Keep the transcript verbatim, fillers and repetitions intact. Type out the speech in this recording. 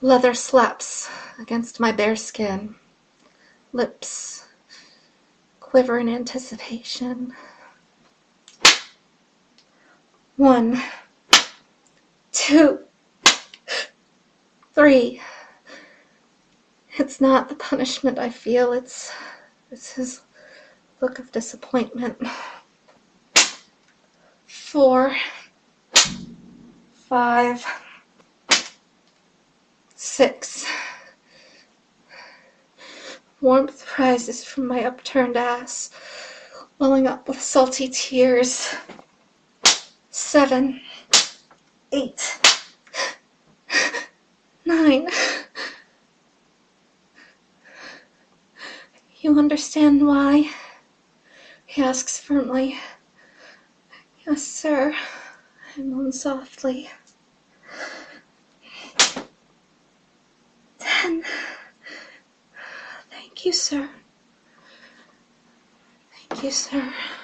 Leather slaps against my bare skin. Lips quiver in anticipation. One, two, three. It's not the punishment I feel, it's, it's his look of disappointment. Four, five, six. Warmth rises from my upturned ass, welling up with salty tears. Seven, eight, nine. You understand why? He asks firmly. Yes, sir. I moan softly. Ten. Thank you, sir. Thank you, sir.